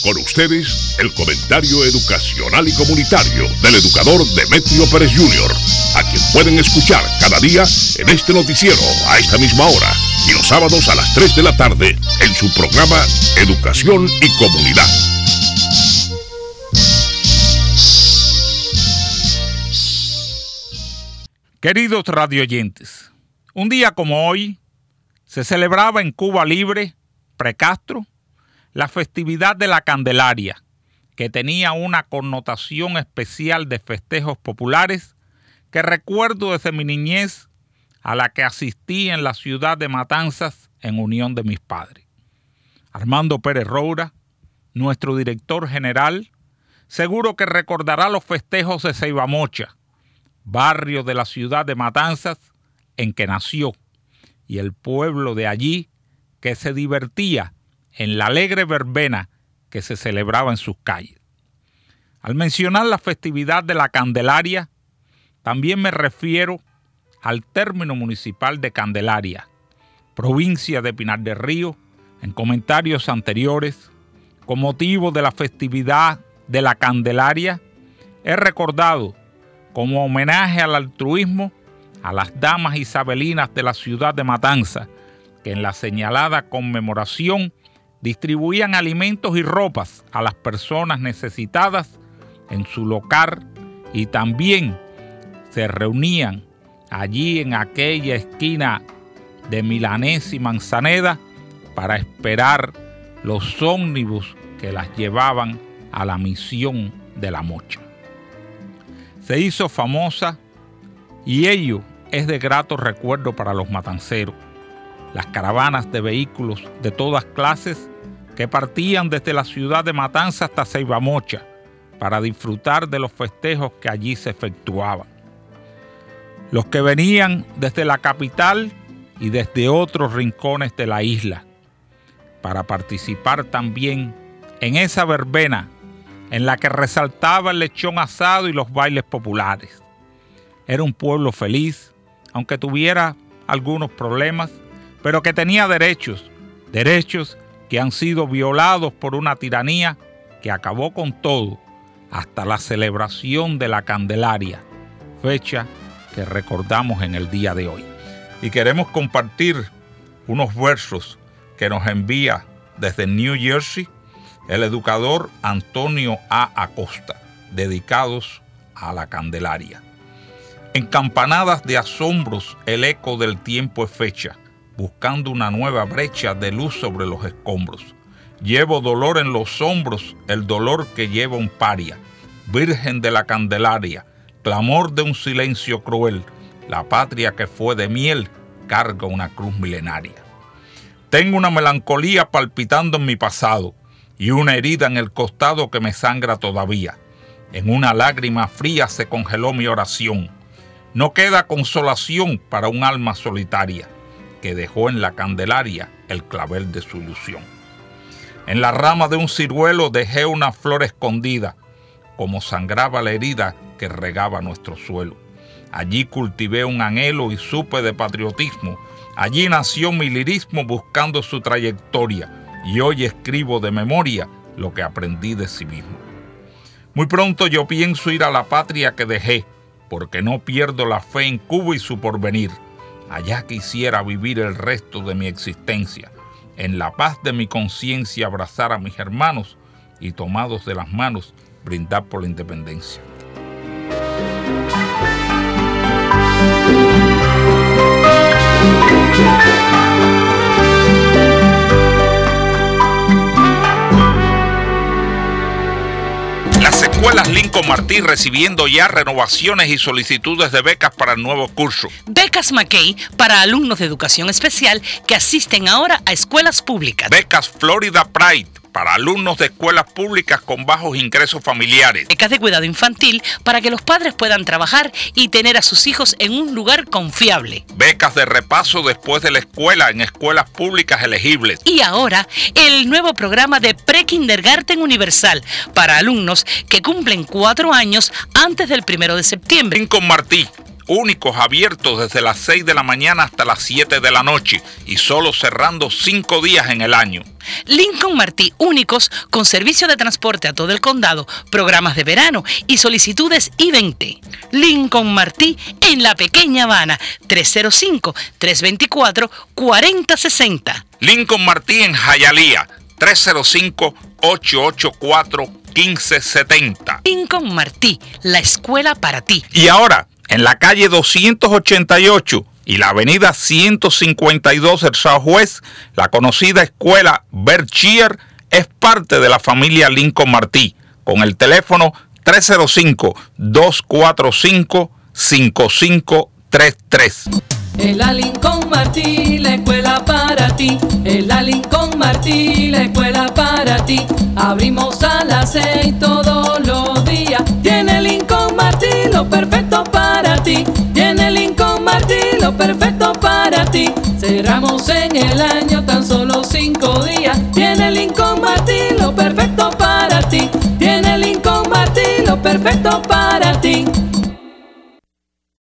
Con ustedes, el comentario educacional y comunitario del educador Demetrio Pérez Jr., a quien pueden escuchar cada día en este noticiero a esta misma hora y los sábados a las 3 de la tarde en su programa Educación y Comunidad. Queridos radioyentes, un día como hoy se celebraba en Cuba Libre, Precastro, la festividad de la Candelaria, que tenía una connotación especial de festejos populares que recuerdo desde mi niñez, a la que asistí en la ciudad de Matanzas en unión de mis padres. Armando Pérez Roura, nuestro director general, seguro que recordará los festejos de Ceibamocha, barrio de la ciudad de Matanzas en que nació, y el pueblo de allí que se divertía en la alegre verbena que se celebraba en sus calles. Al mencionar la festividad de la Candelaria, también me refiero al término municipal de Candelaria, provincia de Pinar del Río. En comentarios anteriores, con motivo de la festividad de la Candelaria, he recordado como homenaje al altruismo a las damas isabelinas de la ciudad de Matanzas, que en la señalada conmemoración distribuían alimentos y ropas a las personas necesitadas en su local y también se reunían allí en aquella esquina de Milanés y Manzaneda para esperar los ómnibus que las llevaban a la misión de la Mocha. Se hizo famosa y ello es de grato recuerdo para los matanceros. Las caravanas de vehículos de todas clases que partían desde la ciudad de Matanzas hasta Ceibamocha para disfrutar de los festejos que allí se efectuaban. Los que venían desde la capital y desde otros rincones de la isla para participar también en esa verbena en la que resaltaba el lechón asado y los bailes populares. Era un pueblo feliz, aunque tuviera algunos problemas, pero que tenía derechos que han sido violados por una tiranía que acabó con todo, hasta la celebración de la Candelaria, fecha que recordamos en el día de hoy. Y queremos compartir unos versos que nos envía desde New Jersey el educador Antonio A. Acosta, dedicados a la Candelaria. En campanadas de asombros el eco del tiempo es fecha, buscando una nueva brecha de luz sobre los escombros. Llevo dolor en los hombros, el dolor que lleva un paria, Virgen de la Candelaria, clamor de un silencio cruel, la patria que fue de miel carga una cruz milenaria. Tengo una melancolía palpitando en mi pasado y una herida en el costado que me sangra todavía. En una lágrima fría se congeló mi oración. No queda consolación para un alma solitaria que dejó en la Candelaria el clavel de su ilusión. En la rama de un ciruelo dejé una flor escondida, como sangraba la herida que regaba nuestro suelo. Allí cultivé un anhelo y supe de patriotismo. Allí nació mi lirismo buscando su trayectoria, y hoy escribo de memoria lo que aprendí de sí mismo. Muy pronto yo pienso ir a la patria que dejé, porque no pierdo la fe en Cuba y su porvenir. Allá quisiera vivir el resto de mi existencia, en la paz de mi conciencia abrazar a mis hermanos y tomados de las manos brindar por la independencia. Las escuelas Lincoln Martí recibiendo ya renovaciones y solicitudes de becas para el nuevo curso. Becas McKay para alumnos de educación especial que asisten ahora a escuelas públicas. Becas Florida Pride para alumnos de escuelas públicas con bajos ingresos familiares. Becas de cuidado infantil para que los padres puedan trabajar y tener a sus hijos en un lugar confiable. Becas de repaso después de la escuela en escuelas públicas elegibles. Y ahora, el nuevo programa de Pre-Kindergarten Universal para alumnos que cumplen 4 años antes del 1 de septiembre. Lincoln Martí, únicos abiertos desde las 6 de la mañana hasta las 7 de la noche y solo cerrando 5 días en el año. Lincoln Martí, únicos con servicio de transporte a todo el condado, programas de verano y solicitudes I-20. Lincoln Martí en la Pequeña Habana, 305-324-4060. Lincoln Martí en Hialeah, 305-884-1570. Lincoln Martí, la escuela para ti. Y ahora, en la calle 288 y la avenida 152 del Southwest, la conocida escuela Berkshire es parte de la familia Lincoln Martí, con el teléfono 305-245-5533. En la Lincoln Martí, la escuela para ti. En la Lincoln Martí, la escuela para ti. Abrimos a las 6 todos los días. Tiene Lincoln Martí lo perfecto para ti. Tiene Lincoln Martí lo perfecto para ti. Cerramos en el año tan solo 5 días. Tiene Lincoln Martí lo perfecto para ti. Tiene Lincoln Martí lo perfecto para ti.